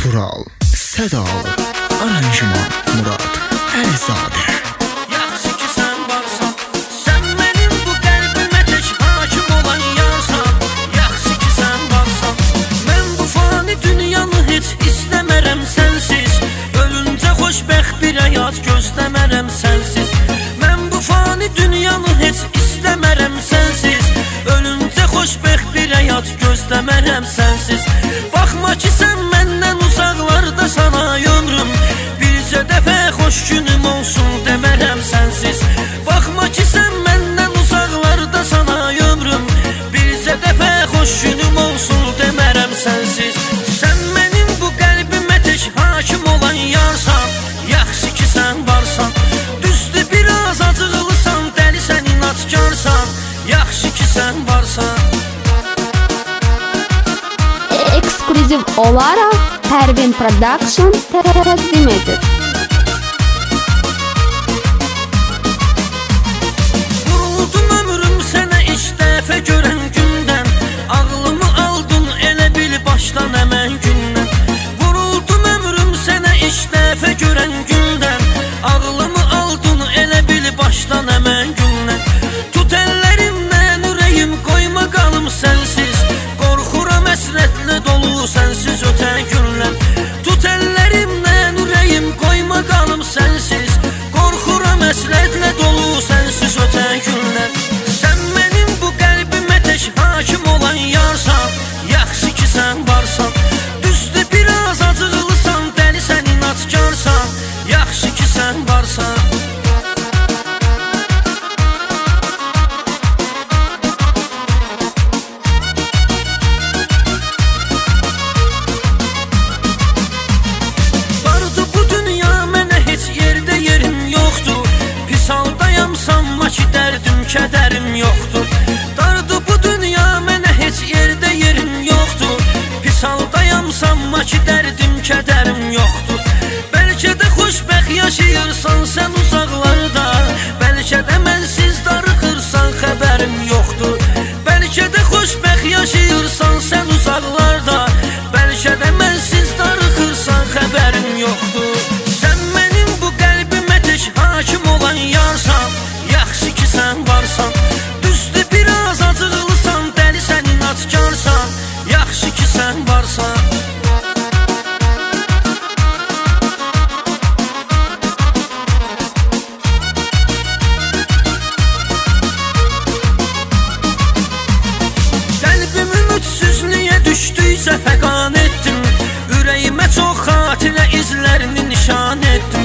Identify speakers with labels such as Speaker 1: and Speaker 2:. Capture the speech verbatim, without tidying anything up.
Speaker 1: Tural, Sədalı, aranjman Murad Əlizadə.
Speaker 2: Yaxşı ki sən varsan, sən mənim bu qəlbimə tək hakim olan yarsan. Yaxşı ki sən varsan, mən bu fani dünyanı heç istəmərəm sənsiz. Ölüncə xoşbəxt bir həyat gözləmərəm sənsiz. Mən bu fani dünyanı heç istəmərəm sənsiz. Ölüncə xoşbəxt bir həyat gözləmərəm sənsiz. Baxma ki sən məndən uzaqlarda sana ömrüm, bircə dəfə xoş günüm olsun demərəm sənsiz. Baxma ki sən məndən uzaqlarda sana ömrüm, bircə dəfə xoş günüm olsun demərəm sənsiz. Sən mənim bu qəlbimə tək hakim olan yarsan. Yaxşı ki sən varsan, düzdür biraz acıqlısan, dəlisən, inatkarsan. Yaxşı ki sən varsan.
Speaker 3: Ekskluziv olaraq Pərvin Production təqdim edir.
Speaker 2: Vuruldum ömrüm sənə ilk dəfə görən gündən, ağlımı aldın elə bil başdan həmən gündən. Vuruldum ömrüm sənə ilk dəfə görən gündən, ağlımı aldın elə bil başdan həmən gündən. Tut əllərimdən ürəyim, qoyma qalım sənsiz, qorxuram həsrətlə dolu sənsiz ötən günlər. Tut əllərimdən ürəyim, qoyma qalım sənsiz, qorxuram həsrətlə dolu sənsiz ötən günlər. Sən mənim bu qəlbimə tək hakim olan yarsan. Yaxşı ki sən varsan, düzdür biraz acıqlısan, dəlisən, inatkarsan. Yaxşı ki sən varsan. Sanma ki dərdim, kədərim yoxdur. Dardı bu dünya, mənə heç yerdə yerim yoxdur. Pis haldayam, sanma ki dərdim, kədərim yoxdur. Bəlkə də xoşbəxt yaşayırsan sən uzaqlarda, bəlkə də mənsiz darıxırsan, xəbərim yoxdur. Bəlkə də xoşbəxt yaşayırsan sən uzaqlarda, bəlkə də mənsiz darıxırsan, xəbərim yoxdur. Sən mənim bu qəlbimə tək hakim olan yarsan. Yaxşı ki sən varsan, düzdür biraz acıqlısan, dəlisən, inatkarsan. Yaxşı ki sən varsan. Qəlbim ümidsizliyə düşdüysə fəqan etdim, ürəyimə çox xatirə izlərini nişan etdim.